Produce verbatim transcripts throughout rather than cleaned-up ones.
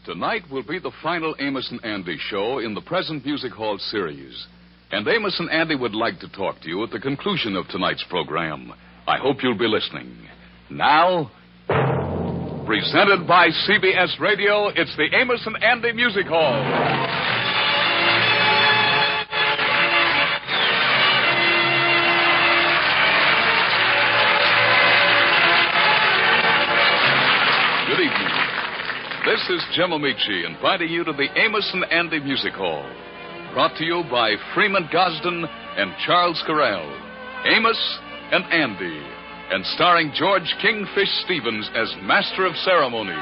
Tonight will be the final Amos and Andy show in the present Music Hall series. And Amos and Andy would like to talk to you at the conclusion of tonight's program. I hope you'll be listening. Now, presented by C B S Radio, it's the Amos and Andy Music Hall. Good evening. This is Jim Amici inviting you to the Amos and Andy Music Hall. Brought to you by Freeman Gosden and Charles Corral. Amos and Andy. And starring George Kingfish Stevens as Master of Ceremony.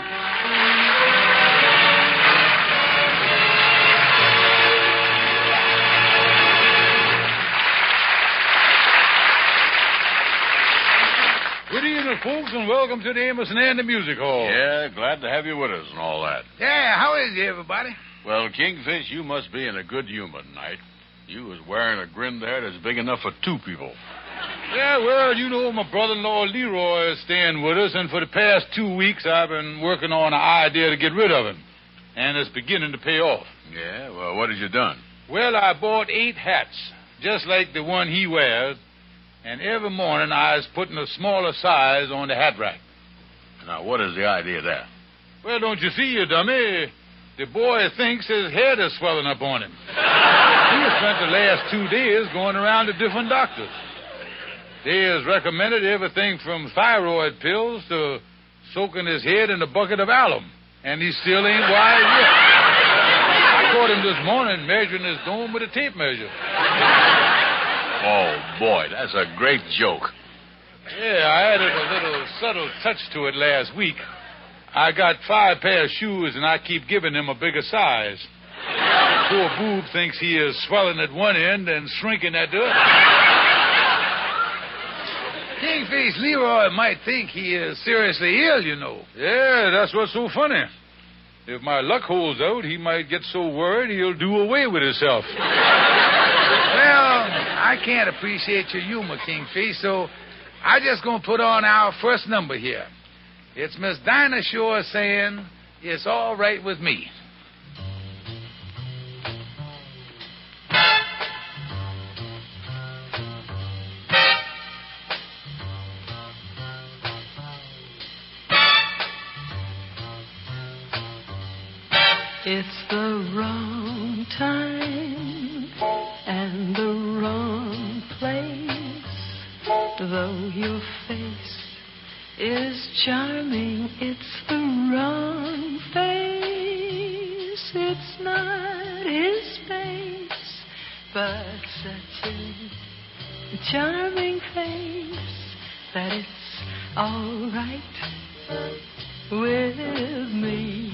Good evening, folks, and welcome to the Amos and Andy Music Hall. Yeah, glad to have you with us and all that. Yeah, how is it, everybody? Well, Kingfish, you must be in a good humor tonight. You was wearing a grin there that's big enough for two people. Yeah, well, you know, my brother-in-law Leroy is staying with us, and for the past two weeks I've been working on an idea to get rid of him. And it's beginning to pay off. Yeah, well, what have you done? Well, I bought eight hats, just like the one he wears, and every morning I was putting a smaller size on the hat rack. Now, what is the idea there? Well, don't you see, you dummy? The boy thinks his head is swelling up on him. He has spent the last two days going around to different doctors. They has recommended everything from thyroid pills to soaking his head in a bucket of alum. And he still ain't wise yet. I caught him this morning measuring his dome with a tape measure. Oh, boy, that's a great joke. Yeah, I added a little subtle touch to it last week. I got five pair of shoes, and I keep giving him a bigger size. Poor boob thinks he is swelling at one end and shrinking at the other. Kingfish Leroy might think he is seriously ill, you know. Yeah, that's what's so funny. If my luck holds out, he might get so worried he'll do away with himself. Well, I can't appreciate your humor, Kingfish, so I just gonna put on our first number here. It's Miss Dinah Shore saying, "It's all right with me." It's the wrong time and the wrong place. Though your face is charming, it's the wrong face. It's not his face, but such a charming face that it's all right with me.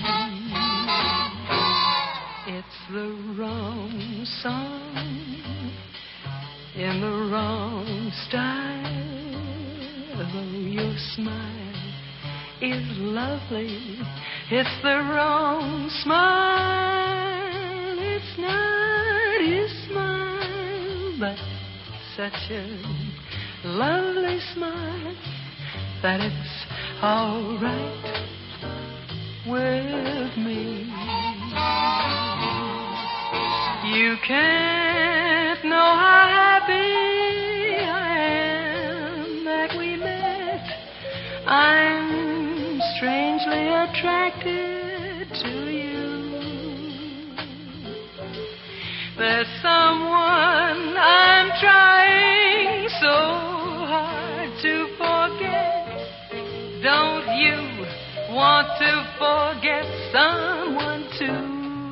It's the wrong song in the wrong style. Though your smile is lovely, it's the wrong smile. It's not his smile, but such a lovely smile that it's all right with me. You can't know how happy I am that we met. I'm strangely attracted to you. There's someone I'm trying so hard to forget. Don't you want to forget someone too?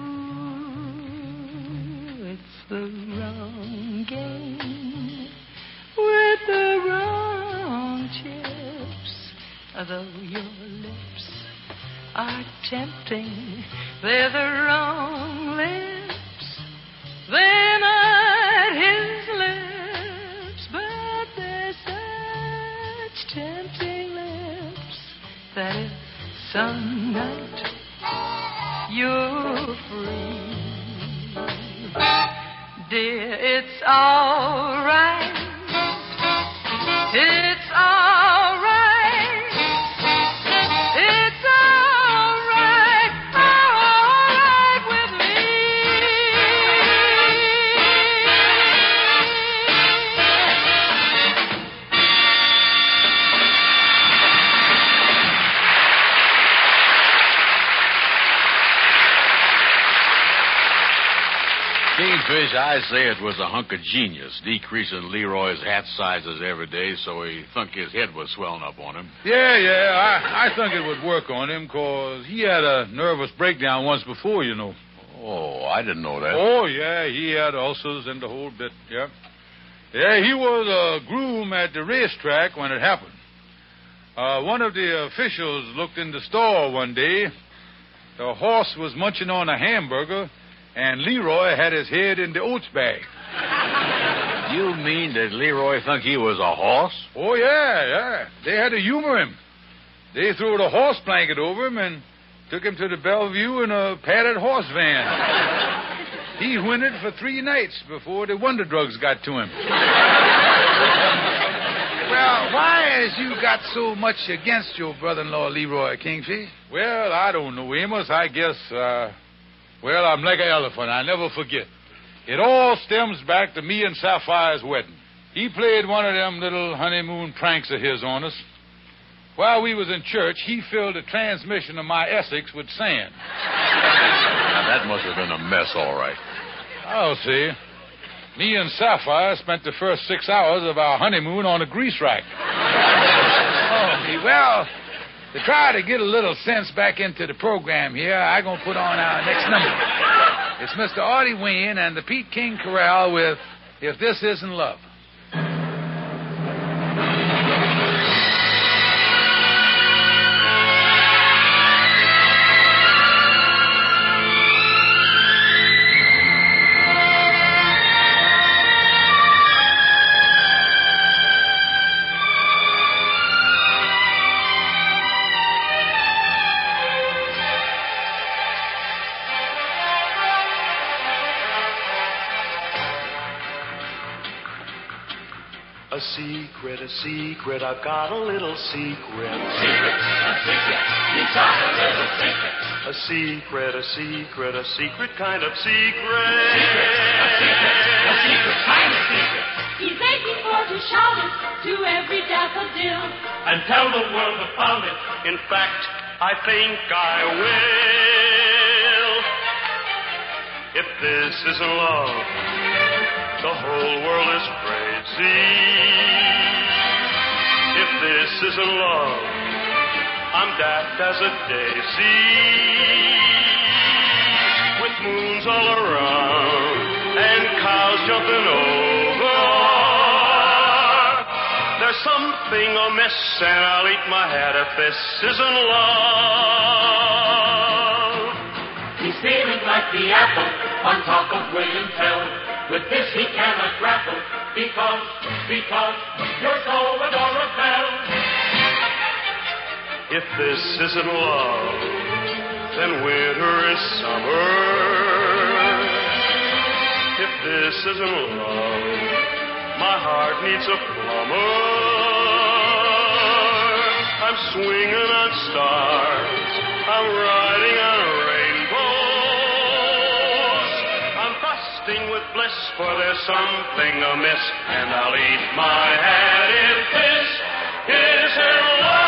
It's the wrong game with the wrong chips. Although your lips are tempting, they're the wrong lips. They're not his lips, but they're such tempting lips that if some night you're free, dear, it's all right. It's all right. It's all right. Oh, Kingfish, I say it was a hunk of genius, decreasing Leroy's hat sizes every day so he thunk his head was swelling up on him. Yeah, yeah, I, I think it would work on him, because he had a nervous breakdown once before, you know. Oh, I didn't know that. Oh, yeah, he had ulcers and the whole bit, yeah. Yeah, he was a groom at the racetrack when it happened. Uh, one of the officials looked in the store one day. The horse was munching on a hamburger, and Leroy had his head in the oats bag. You mean that Leroy thunk he was a horse? Oh, yeah, yeah. They had to humor him. They threw the horse blanket over him and took him to the Bellevue in a padded horse van. He whinnied for three nights before the wonder drugs got to him. Well, why has you got so much against your brother-in-law, Leroy, Kingfish? Well, I don't know, Amos. I guess, uh, well, I'm like an elephant. I never forget. It all stems back to me and Sapphire's wedding. He played one of them little honeymoon pranks of his on us. While we was in church, he filled the transmission of my Essex with sand. Now, that must have been a mess, all right. I'll see. Me and Sapphire spent the first six hours of our honeymoon on a grease rack. Oh, well, to try to get a little sense back into the program here, I'm going to put on our next number. It's Mister Artie Wayne and the Pete King Chorale with If This Isn't Love. A secret, a secret, I've got a little secret. Secret, a secret, you've got a little secret. A secret, a secret, a secret kind of secret. Secret, a secret, a secret kind of secret. He's aching for to shout it to every daffodil and tell the world about it. In fact, I think I will. If this isn't love, the whole world is crazy. If this isn't love, I'm daft as a daisy. With moons all around and cows jumping over, there's something amiss, and I'll eat my hat if this isn't love. He's feeling like the apple on top of William Tell. With this he cannot grapple, because, because you're so adorable. If this isn't love, then winter is summer. If this isn't love, my heart needs a plumber. I'm swinging on stars, I'm riding on rainbows. With bliss, for there's something amiss, and I'll eat my hat if this isn't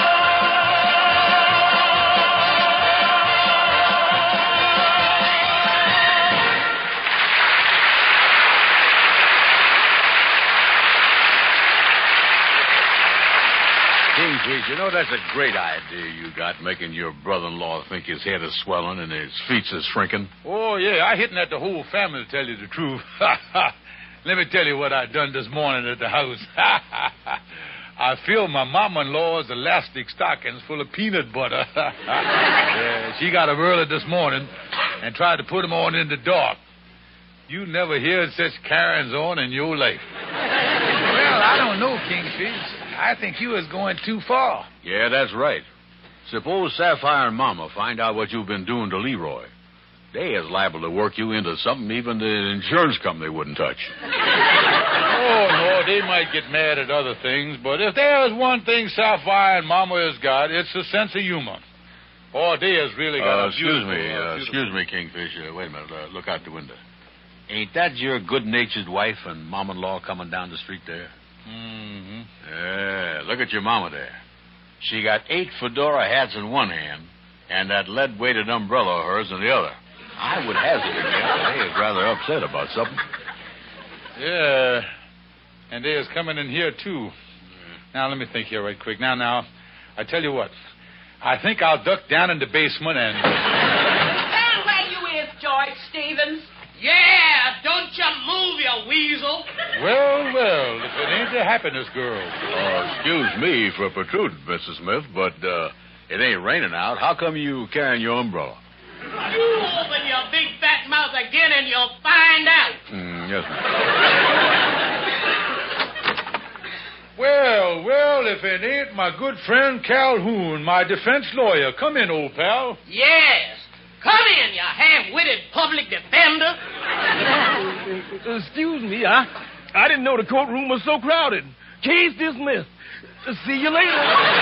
Kingfish, you know, that's a great idea you got, making your brother-in-law think his head is swelling and his feet is shrinking. Oh, yeah, I hitting at the whole family, to tell you the truth. Let me tell you what I done this morning at the house. I filled my mama-in-law's elastic stockings full of peanut butter. Yeah, she got them early this morning and tried to put them on in the dark. You never heard such carryings on in your life. Well, I don't know, Kingfish. I think you was going too far. Yeah, that's right. Suppose Sapphire and Mama find out what you've been doing to Leroy. They is liable to work you into something even the insurance company wouldn't touch. Oh, no, they might get mad at other things, but if there's one thing Sapphire and Mama has got, it's a sense of humor. Oh, they has really got uh, a excuse beautiful... me, uh, beautiful... excuse me, Kingfish. Uh, wait a minute. Uh, look out the window. Ain't that your good-natured wife and mom-in-law coming down the street there? Mm-hmm. Yeah, look at your mama there. She got eight fedora hats in one hand and that lead-weighted umbrella of hers in the other. I would hazard it, Jeff. They is rather upset about something. Yeah, and they is coming in here, too. Now, let me think here right quick. Now, now, I tell you what. I think I'll duck down in the basement and... Stand where you is, George Stevens. Yeah, don't you move, you weasel. Well, well, if it ain't the happiness girl. Uh, excuse me for protruding, Missus Smith, but uh, it ain't raining out. How come you carrying your umbrella? You open your big fat mouth again and you'll find out. Mm, yes, ma'am. Well, well, if it ain't my good friend Calhoun, my defense lawyer. Come in, old pal. Yes. Come in, you half-witted public defender. Uh, excuse me, I, I didn't know the courtroom was so crowded. Case dismissed. Uh, see you later.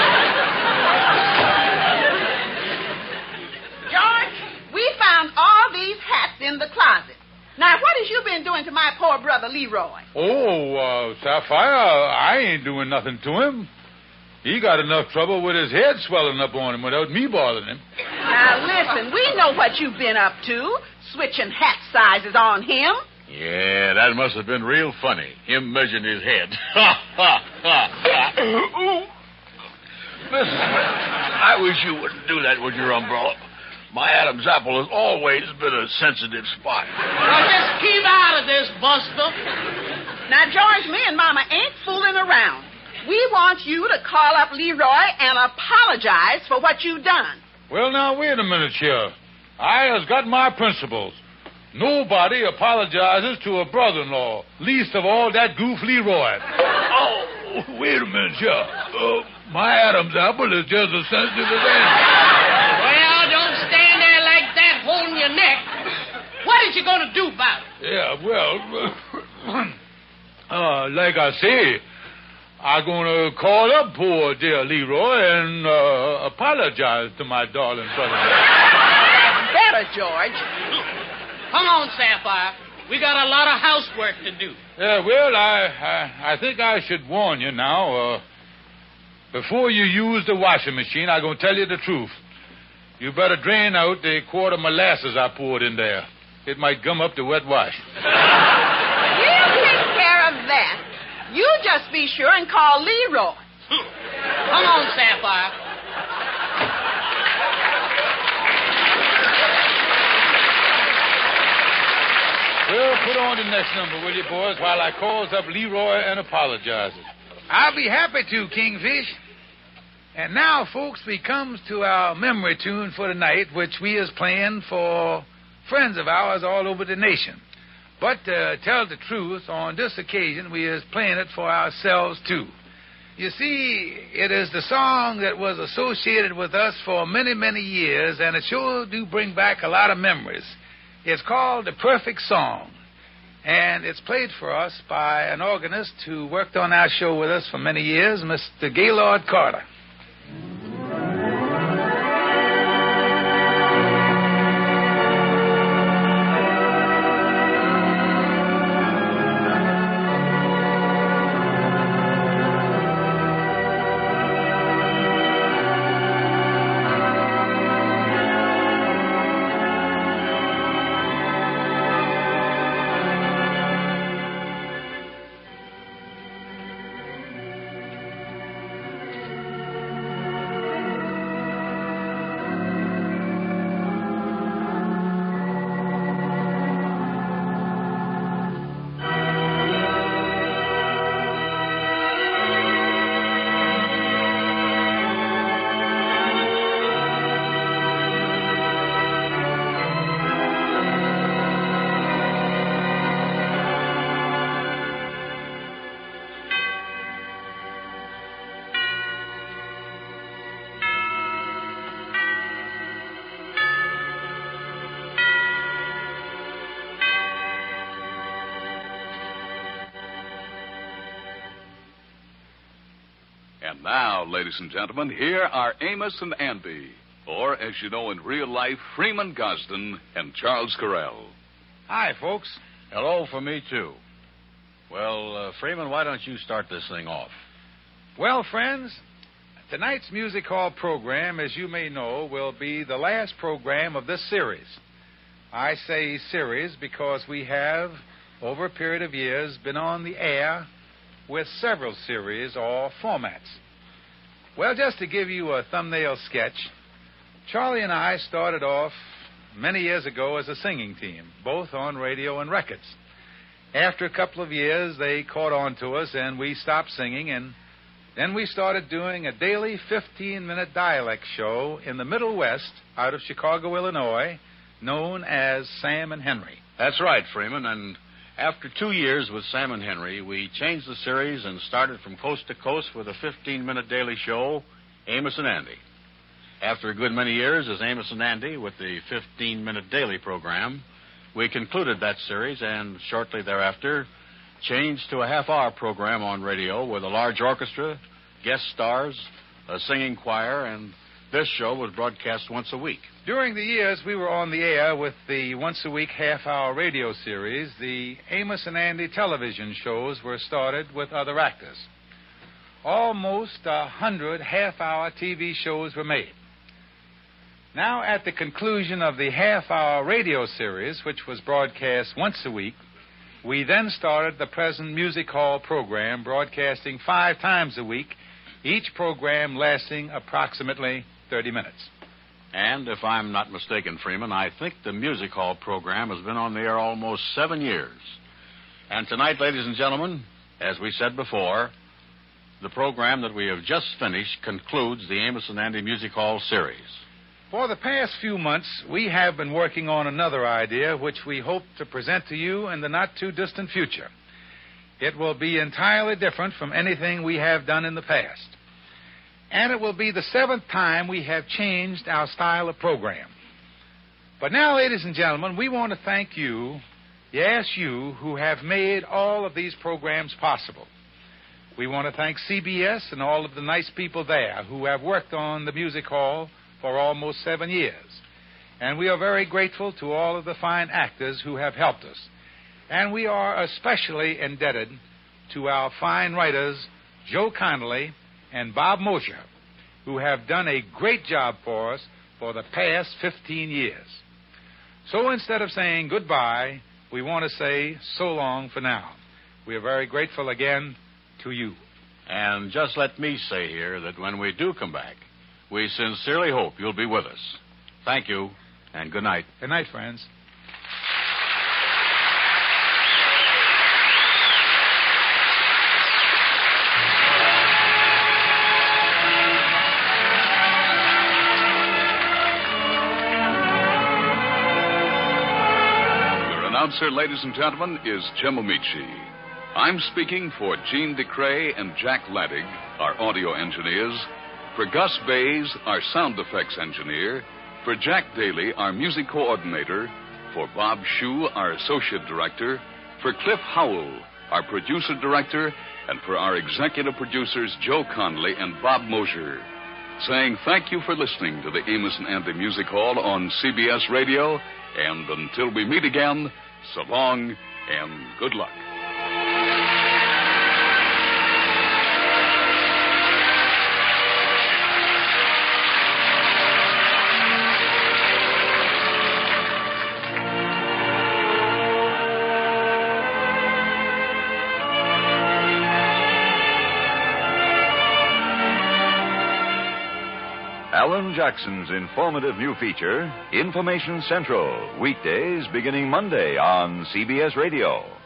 George, we found all these hats in the closet. Now, what has you been doing to my poor brother Leroy? Oh, uh, Sapphire, I ain't doing nothing to him. He got enough trouble with his head swelling up on him without me bothering him. Now, listen, we know what you've been up to, switching hat sizes on him. Yeah, that must have been real funny, him measuring his head. Ha, ha, ha, ha. Listen, I wish you wouldn't do that with your umbrella. My Adam's apple has always been a sensitive spot. Now, just keep out of this, Buster. Now, George, me and Mama ain't fooling around. We want you to call up Leroy and apologize for what you've done. Well, now, wait a minute here. I has got my principles. Nobody apologizes to a brother-in-law, least of all that goof Leroy. Oh, wait a minute here. Uh, my Adam's apple is just as sensitive as anything. Well, don't stand there like that holding your neck. What is you going to do about it? Yeah, well, uh, like I say, I'm going to call up poor dear Leroy and uh, apologize to my darling brother. Better, George. Come on, Sapphire. We got a lot of housework to do. Yeah, well, I, I, I think I should warn you now. Uh, before you use the washing machine, I'm going to tell you the truth. You better drain out the quart of molasses I poured in there. It might gum up the wet wash. We'll take care of that. You just be sure and call Leroy. Come on, Sapphire. Well, put on the next number, will you, boys, while I calls up Leroy and apologizes. I'll be happy to, Kingfish. And now, folks, we comes to our memory tune for the night, which we is playing for friends of ours all over the nation. But to tell the truth, on this occasion, we is playing it for ourselves, too. You see, it is the song that was associated with us for many, many years, and it sure do bring back a lot of memories. It's called The Perfect Song, and it's played for us by an organist who worked on our show with us for many years, Mister Gaylord Carter. And now, ladies and gentlemen, here are Amos and Andy, or, as you know in real life, Freeman Gosden and Charles Correll. Hi, folks. Hello for me, too. Well, uh, Freeman, why don't you start this thing off? Well, friends, tonight's Music Hall program, as you may know, will be the last program of this series. I say series because we have, over a period of years, been on the air with several series or formats. Well, just to give you a thumbnail sketch, Charlie and I started off many years ago as a singing team, both on radio and records. After a couple of years, they caught on to us, and we stopped singing, and then we started doing a daily fifteen-minute dialect show in the Middle West out of Chicago, Illinois, known as Sam and Henry. That's right, Freeman, and after two years with Sam and Henry, we changed the series and started from coast to coast with a fifteen-minute daily show, Amos and Andy. After a good many years as Amos and Andy with the fifteen-minute daily program, we concluded that series and shortly thereafter changed to a half-hour program on radio with a large orchestra, guest stars, a singing choir, and this show was broadcast once a week. During the years we were on the air with the once-a-week half-hour radio series, the Amos and Andy television shows were started with other actors. Almost a hundred half-hour T V shows were made. Now, at the conclusion of the half-hour radio series, which was broadcast once a week, we then started the present music hall program, broadcasting five times a week, each program lasting approximately thirty minutes. And if I'm not mistaken, Freeman, I think the music hall program has been on the air almost seven years. And tonight, ladies and gentlemen, as we said before, the program that we have just finished concludes the Amos and Andy Music Hall series. For the past few months, we have been working on another idea which we hope to present to you in the not-too-distant future. It will be entirely different from anything we have done in the past. And it will be the seventh time we have changed our style of program. But now, ladies and gentlemen, we want to thank you, yes, you, who have made all of these programs possible. We want to thank C B S and all of the nice people there who have worked on the music hall for almost seven years. And we are very grateful to all of the fine actors who have helped us. And we are especially indebted to our fine writers, Joe Connolly and Bob Mosher, who have done a great job for us for the past fifteen years. So instead of saying goodbye, we want to say so long for now. We are very grateful again to you. And just let me say here that when we do come back, we sincerely hope you'll be with us. Thank you, and good night. Good night, friends. Your announcer, ladies and gentlemen, is Jim Amici. I'm speaking for Gene DeCray and Jack Laddig, our audio engineers, for Gus Bays, our sound effects engineer, for Jack Daly, our music coordinator, for Bob Shue, our associate director, for Cliff Howell, our producer director, and for our executive producers, Joe Connolly and Bob Mosher, saying thank you for listening to the Amos and Andy Music Hall on C B S Radio, and until we meet again, so long and good luck. Alan Jackson's informative new feature, Information Central, weekdays beginning Monday on C B S Radio.